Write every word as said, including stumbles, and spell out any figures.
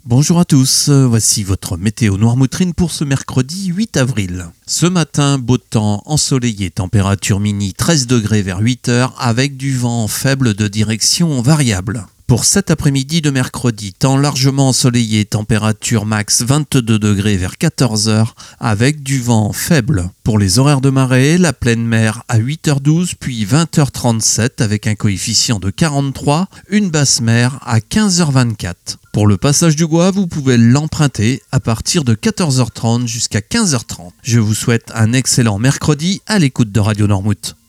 Bonjour à tous, voici votre météo Noirmoutrine pour ce mercredi huit avril. Ce matin, beau temps ensoleillé, température mini treize degrés vers huit heures avec du vent faible de direction variable. Pour cet après-midi de mercredi, temps largement ensoleillé, température max vingt-deux degrés vers quatorze heures avec du vent faible. Pour les horaires de marée, la pleine mer à huit heures douze puis vingt heures trente-sept avec un coefficient de quarante-trois, une basse mer à quinze heures vingt-quatre. Pour le passage du Gois, vous pouvez l'emprunter à partir de quatorze heures trente jusqu'à quinze heures trente. Je vous souhaite un excellent mercredi à l'écoute de Radio Noirmouth.